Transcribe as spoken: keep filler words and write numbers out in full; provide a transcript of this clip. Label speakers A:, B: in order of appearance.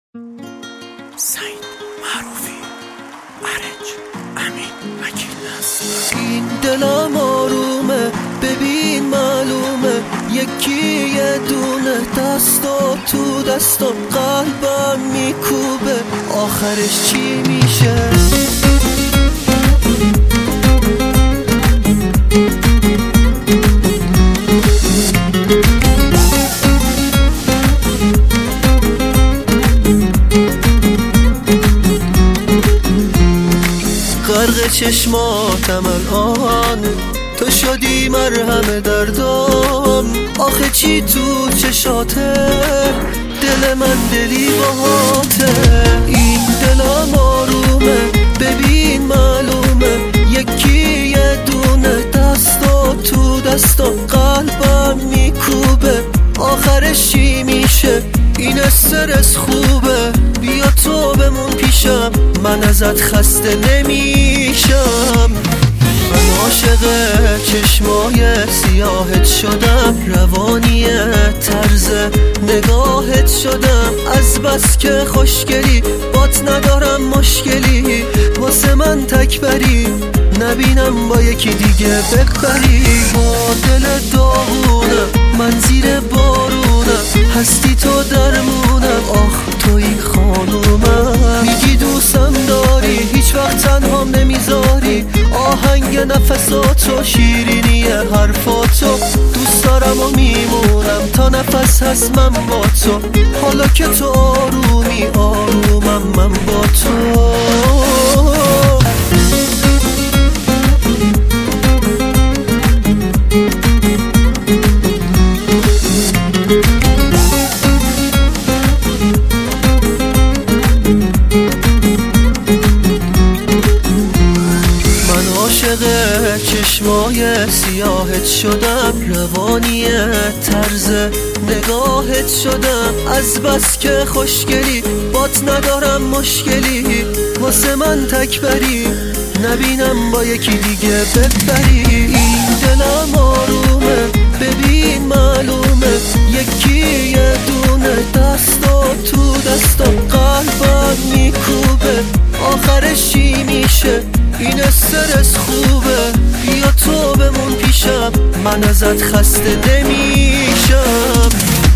A: سعید معروفی، ارج، امین وکیل است.
B: این دلم آرومه، ببین معلومه، یکی یه دونه دستا تو دستم قلبم میکوبه، آخرش چی میشه؟ غرق چشماتم الان، تو شدی مرهم دردام، آخه چی تو چشاته؟ دل من دلی باهاته. این دلم آرومه، ببین معلومه، یکی یه دونه دستا تو دستم قلبم میکوبه، آخرش چی میشه؟ این استرس خوبه، بیا تو بمون پیشم، من ازت خسته نمیشم. من عاشق چشمای سیاهت شدم، روانی طرز نگاهت شدم، از بس که خوشگلی بات ندارم مشکلی، واسه من تکبری نبینم با یکی دیگه بپری. با دل داغونم من زیر بارونم، هستی تو درمونم، آخ توی خانومم، میگی دوستم داری هیچ وقت تنهام نمیذاری، آهنگ نفساتو شیرینی حرفاتو، دوست دارم و میمونم تا نفس هست من با تو، حالا که تو آرومی آرومم من با تو. چشمای سیاهت شدم، روانی طرز نگاهت شدم، از بس که خوشگلی بات ندارم مشکلی، واسه من تکبری نبینم با یکی دیگه بپری. این دلم آرومه، ببین معلومه، یکی یه دونه دستا تو دستم قلبم میکوبه، آخرش چی میشه؟ این استرس خوبه، بیا تو بمون پیشم، من ازت خسته نمیشم.